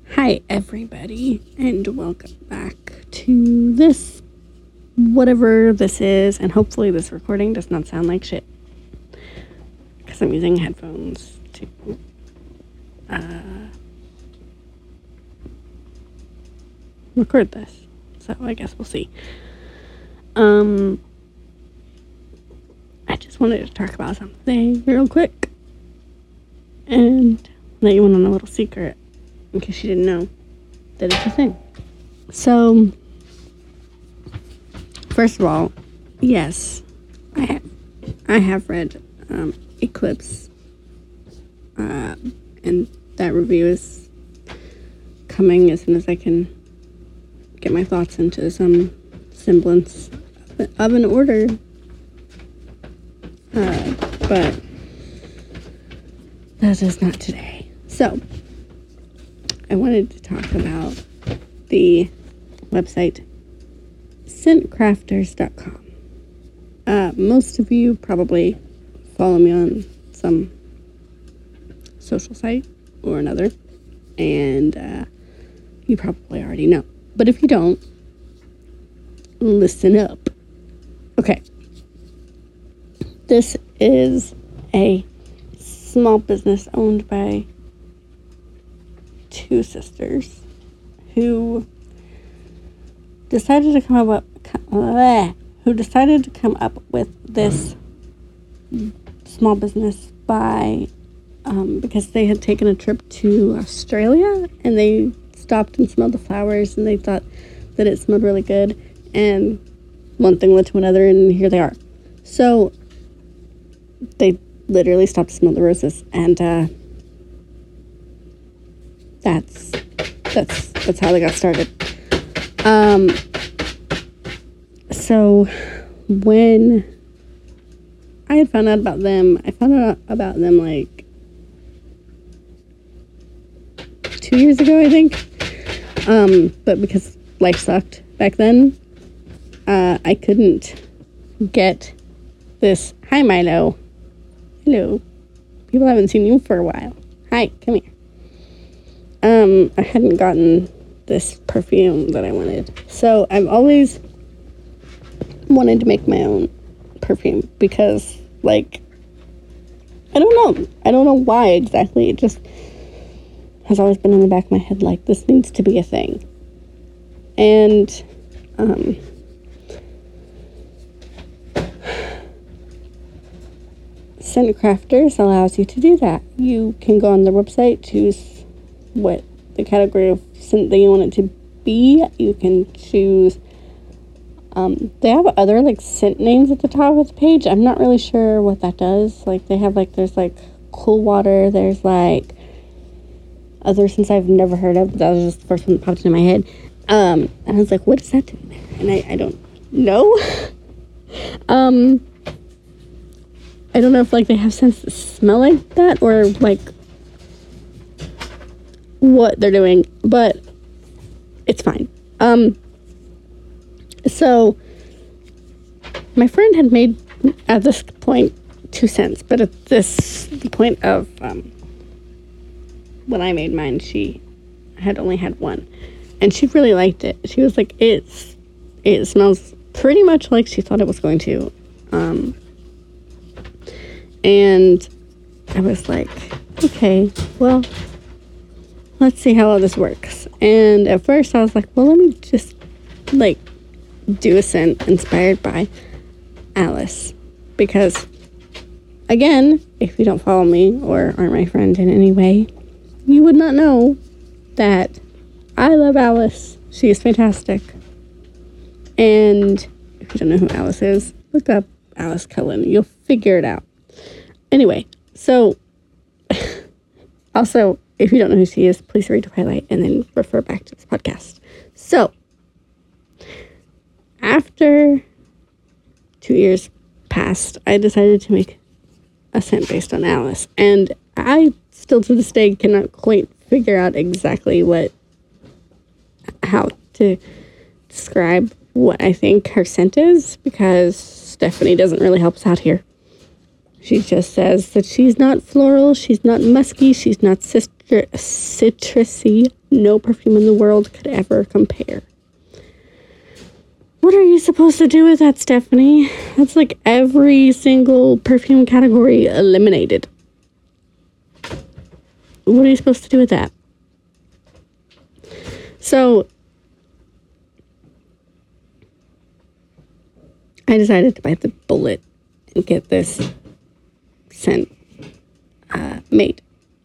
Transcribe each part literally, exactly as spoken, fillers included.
Hi, everybody, and welcome back to this, whatever this is, and hopefully this recording does not sound like shit, because I'm using headphones to, uh, record this, so I guess we'll see. Um, I just wanted to talk about something real quick, and let you in on a little secret, in case you didn't know that it's a thing. So, first of all, yes, I have, I have read um, Eclipse, uh, and that review is coming as soon as I can get my thoughts into some semblance of an order. Uh, but that is not today. So, I wanted to talk about the website scent crafters dot com. Uh, most of you probably follow me on some social site or another, and uh, you probably already know. But if you don't, listen up. Okay. This is a small business owned by two sisters who decided to come up uh, who decided to come up with this small business by um, because they had taken a trip to Australia and they stopped and smelled the flowers and they thought that it smelled really good, and one thing led to another, and here they are. So they literally stopped to smell the roses, and uh, that's that's that's how they got started. Um, so when I had found out about them, I found out about them like two years ago, I think. Um, but because life sucked back then, uh, I couldn't get this. Hi, Milo. Hello. People haven't seen you for a while. Hi, come here. Um, I hadn't gotten this perfume that I wanted. So I've always wanted to make my own perfume because, like, I don't know. I don't know why exactly. It just has always been in the back of my head, like, this needs to be a thing. And, um, Scent Crafters allows you to do that. You can go on their website, choose what the category of scent that you want it to be. You can choose, um, they have other, like, scent names at the top of the page. I'm not really sure what that does. Like, they have, like, there's, like, Cool Water, there's, like, other scents I've never heard of, but that was just the first one that popped into my head. Um, and I was like, what is that doing there? And I, I don't know. um, I don't know if, like, they have scents that smell like that, or, like, what they're doing, but it's fine. Um, so, my friend had made, at this point, two scents, but at this point of, um, when I made mine, she had only had one, and she really liked it. She was like, it's, it smells pretty much like she thought it was going to, um, and I was like, okay, well, let's see how all this works. And at first I was like, well, let me just, like, do a scent inspired by Alice, because, again, if you don't follow me or are my friend in any way, you would not know that I love Alice. She is fantastic. And if you don't know who Alice is, look up Alice Cullen. You'll figure it out. Anyway, so also, if you don't know who she is, please read Twilight and then refer back to this podcast. So, after two years passed, I decided to make a scent based on Alice. And I still to this day cannot quite figure out exactly what, how to describe what I think her scent is, because Stephanie doesn't really help us out here. She just says that she's not floral, she's not musky, she's not citru- citrusy. No perfume in the world could ever compare. What are you supposed to do with that, Stephanie? That's like every single perfume category eliminated. What are you supposed to do with that? So, I decided to bite the bullet and get this scent uh, made.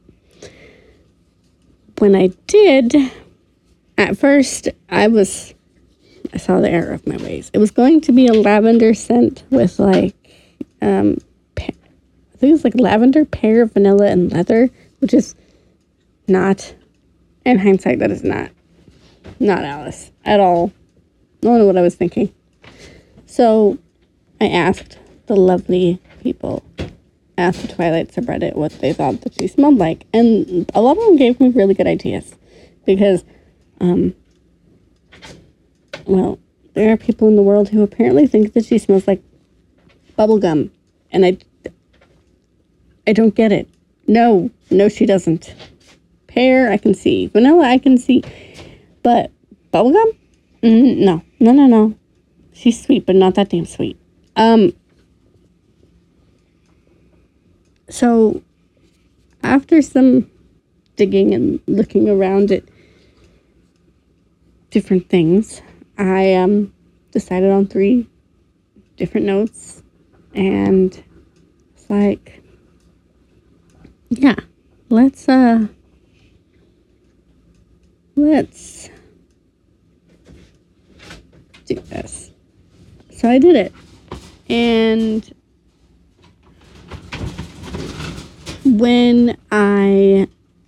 When I did, at first, I was, I saw the error of my ways. It was going to be a lavender scent with like, um, pe- I think it was like lavender, pear, vanilla, and leather, which is not, in hindsight, that is not, not Alice at all. I don't know what I was thinking. So I asked the lovely people at the Twilight subreddit what they thought that she smelled like. And a lot of them gave me really good ideas. Because, um, well, there are people in the world who apparently think that she smells like bubblegum. And I, I don't get it. No, no she doesn't. Pear, I can see. Vanilla, I can see. But bubblegum? Mm, no, no, no, no. She's sweet, but not that damn sweet. Um, so, after some digging and looking around at different things, I um, decided on three different notes. And it's like, yeah, let's, uh, let's do this. So I did it. And when I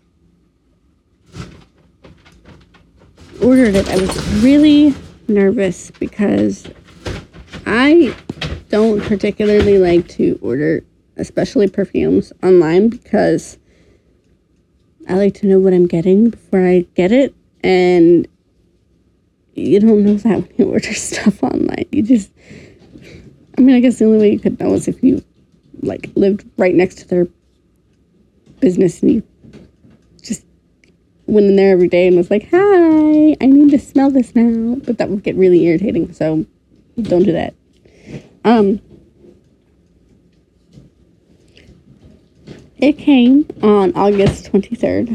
ordered it, I was really nervous because I don't particularly like to order, especially perfumes, online because I like to know what I'm getting before I get it. And you don't know that when you order stuff online. You just, I mean, I guess the only way you could know is if you, like, lived right next to their business and you just went in there every day and was like, hi, I need to smell this now. But that would get really irritating, so don't do that. Um, it came on August twenty-third.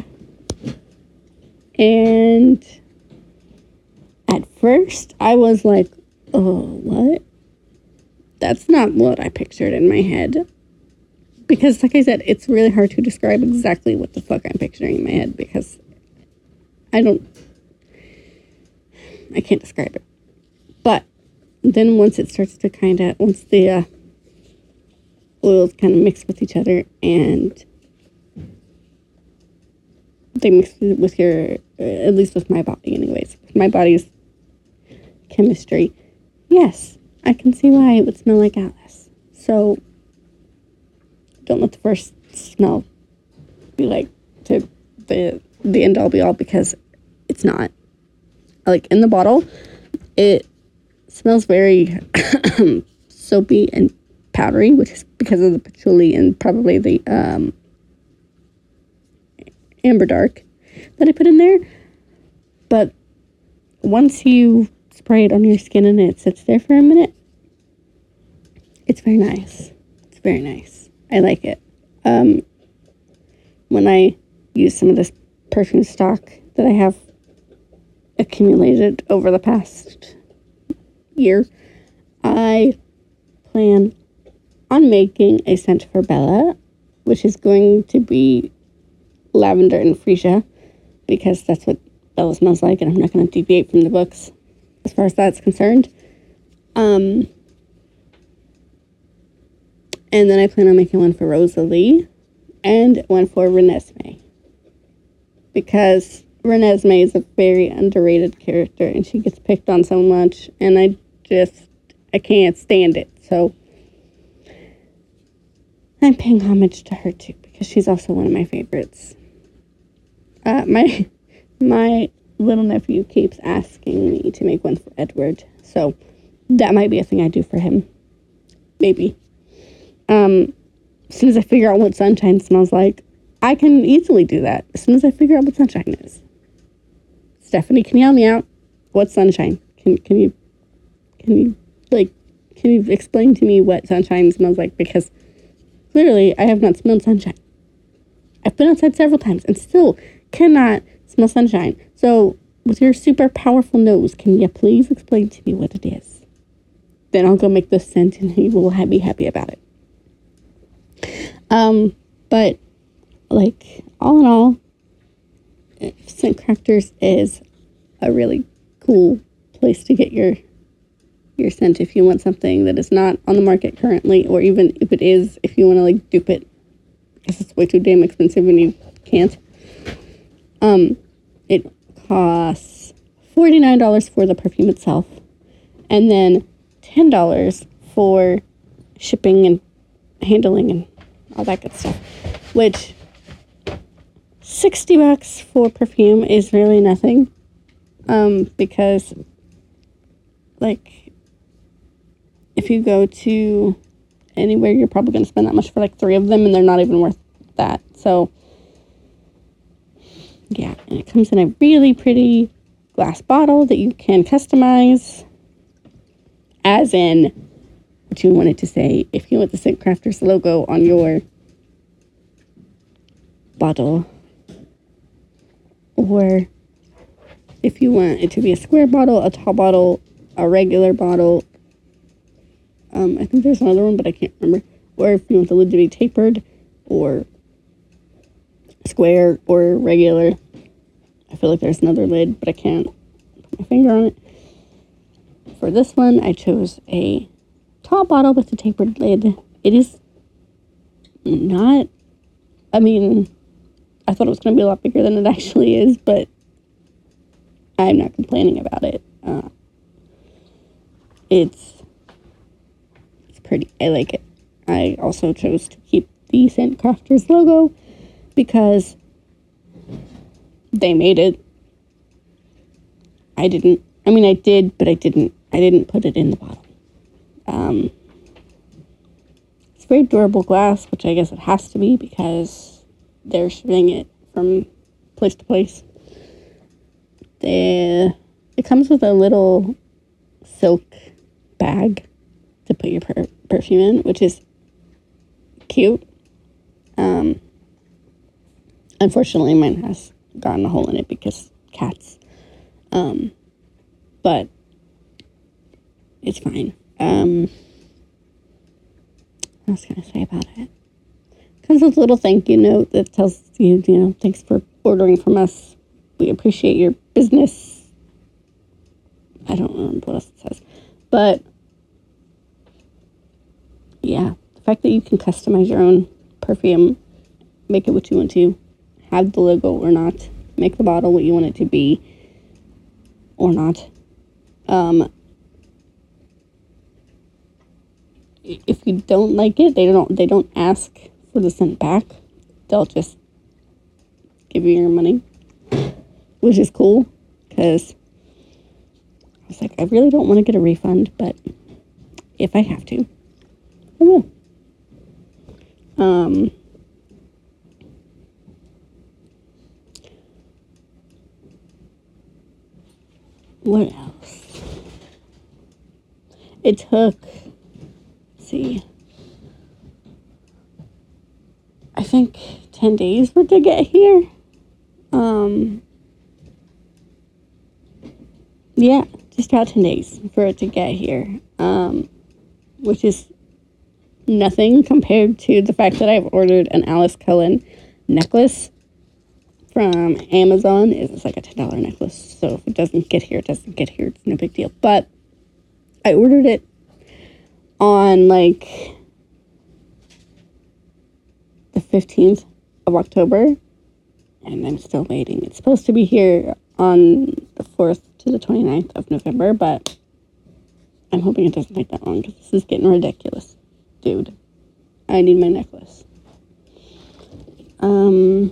And at first, I was like, oh, what? That's not what I pictured in my head. Because, like I said, it's really hard to describe exactly what the fuck I'm picturing in my head because I don't, I can't describe it. But then once it starts to kind of, once the uh, oils kind of mix with each other and they mix with your, at least with my body anyways, my body's chemistry, yes, I can see why it would smell like Alice. So don't let the first smell be like to the the end all be all because it's not. Like in the bottle, it smells very soapy and powdery, which is because of the patchouli and probably the um, amber dark that I put in there. But once you spray it on your skin and it sits there for a minute, it's very nice. It's very nice. I like it. Um, when I use some of this perfume stock that I have accumulated over the past year, I plan on making a scent for Bella, which is going to be lavender and freesia, because that's what Bella smells like, and I'm not going to deviate from the books as far as that's concerned. Um, and then I plan on making one for Rosalie and one for Renesmee, because Renesmee is a very underrated character and she gets picked on so much, and I just, I can't stand it. So I'm paying homage to her too, because she's also one of my favorites. Uh, my, my little nephew keeps asking me to make one for Edward, so that might be a thing I do for him. Maybe. Um, as soon as I figure out what sunshine smells like, I can easily do that. As soon as I figure out what sunshine is. Stephanie, can you help me out? What's sunshine? Can can you can you like can you explain to me what sunshine smells like? Because clearly I have not smelled sunshine. I've been outside several times and still cannot smell sunshine. So with your super powerful nose, can you please explain to me what it is? Then I'll go make this scent and you will be happy about it. Um, but like all in all, Scent Crafters is a really cool place to get your your scent if you want something that is not on the market currently, or even if it is, if you want to like dupe it because it's way too damn expensive and you can't. Um, it costs forty-nine dollars for the perfume itself, and then ten dollars for shipping and handling and all that good stuff, which sixty bucks for perfume is really nothing, um, because, like, if you go to anywhere, you're probably going to spend that much for, like, three of them, and they're not even worth that, so, yeah, and it comes in a really pretty glass bottle that you can customize, as in what you want it to say. If you want the Scent Crafters logo on your bottle, or if you want it to be a square bottle, a tall bottle, a regular bottle, um, I think there's another one, but I can't remember, or if you want the lid to be tapered, or square, or regular. I feel like there's another lid, but I can't put my finger on it. For this one, I chose a tall bottle with a tapered lid. It is not, I mean, I thought it was going to be a lot bigger than it actually is, but I'm not complaining about it. Uh, it's, it's pretty. I like it. I also chose to keep the Scent Crafters logo because they made it. I didn't. I mean, I did, but I didn't. I didn't put it in the bottle. Um, it's very durable glass, which I guess it has to be because they're shipping it from place to place. They, it comes with a little silk bag to put your per- perfume in, which is cute. Um, unfortunately, mine has gotten a hole in it because cats. Um, but it's fine. Um, what else can I say about it? Comes with a little thank you note that tells you, you know, thanks for ordering from us. We appreciate your business. I don't remember what else it says. But, yeah, the fact that you can customize your own perfume, make it what you want to, have the logo or not, make the bottle what you want it to be or not. Um, if you don't like it, they don't, they don't ask for the scent back. They'll just give you your money, which is cool, because I was like, I really don't want to get a refund, but if I have to, I will. Um, what else? It took, let's see, I think ten days for it to get here. Um, yeah, just about ten days for it to get here. Um, which is nothing compared to the fact that I've ordered an Alice Cullen necklace from Amazon. It's like a ten dollars necklace. So if it doesn't get here, it doesn't get here. It's no big deal. But I ordered it on like the fifteenth of October, and I'm still waiting. It's supposed to be here on the fourth to the twenty-ninth of November, but I'm hoping it doesn't take that long because this is getting ridiculous. Dude, I need my necklace. Um,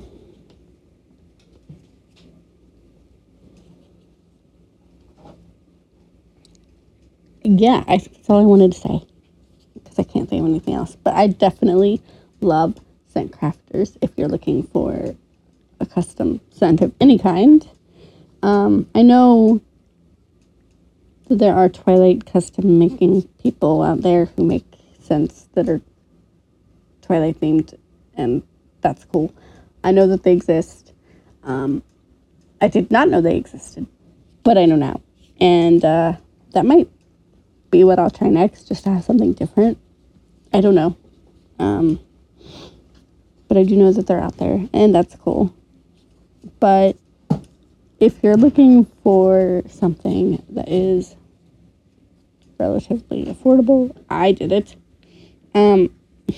yeah, I think that's all I wanted to say because I can't think of anything else. But I definitely love scent crafters if you're looking for a custom scent of any kind. Um, I know that there are Twilight custom making people out there who make scents that are Twilight themed, and that's cool. I know that they exist. Um, I did not know they existed, but I know now. And uh, that might be what I'll try next, just to have something different. I don't know. Um, but I do know that they're out there, and that's cool. But if you're looking for something that is relatively affordable, I did it. Um,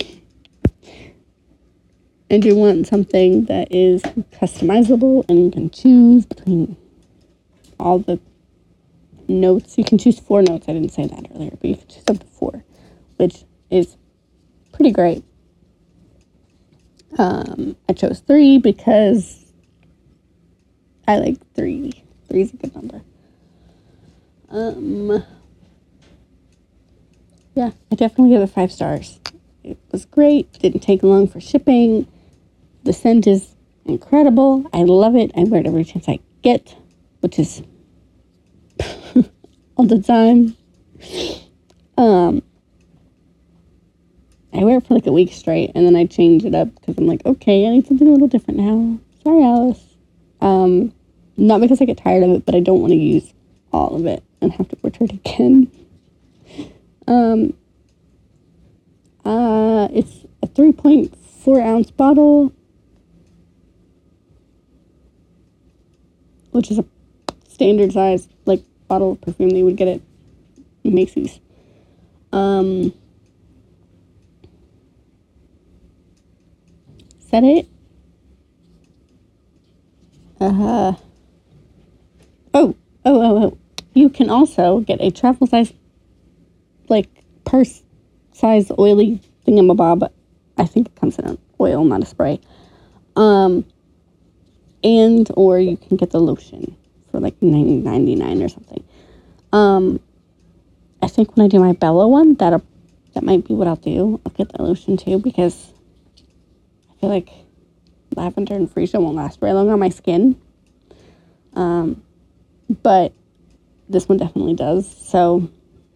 and you want something that is customizable and you can choose between all the notes. You can choose four notes. I didn't say that earlier, but you can choose up to four, which is pretty great. Um, I chose three because I like three. Three is a good number. Um, yeah, I definitely give it five stars. It was great. Didn't take long for shipping. The scent is incredible. I love it. I wear it every chance I get, which is all the time. Um, I wear it for like a week straight, and then I change it up because I'm like, okay, I need something a little different now. Sorry, Alice. Um, not because I get tired of it, but I don't want to use all of it and have to order it again. Um, uh, it's a three point four ounce bottle, which is a standard size, like, bottle of perfume that you would get at Macy's. Um, is that it? Uh, oh, oh, oh, oh. You can also get a travel size, like, purse size oily thingamabob. I think it comes in an oil, not a spray. Um, and, or you can get the lotion for like nine ninety-nine or something. Um, I think when I do my Bella one, that that might be what I'll do. I'll get the lotion too, because I feel like lavender and freesia won't last very long on my skin. Um, but this one definitely does. So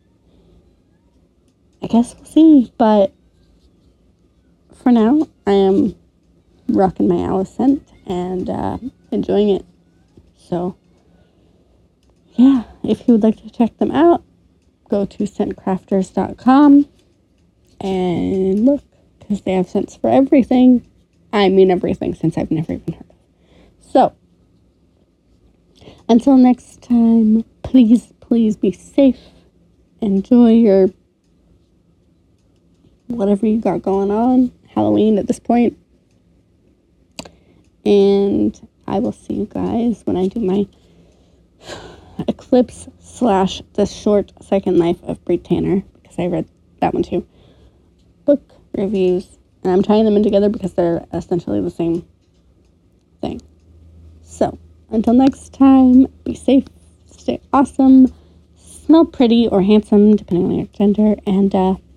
I guess we'll see. But for now, I am rocking my Alice scent and uh, enjoying it. So yeah, if you would like to check them out, go to scent crafters dot com and look, because they have scents for everything. I mean everything, since I've never even heard of. So, until next time, please, please be safe. Enjoy your whatever you got going on. Halloween at this point. And I will see you guys when I do my Eclipse slash The Short Second Life of Brie Tanner, because I read that one too. Book reviews. And I'm tying them in together because they're essentially the same thing. So, until next time, be safe, stay awesome, smell pretty or handsome, depending on your gender, and uh,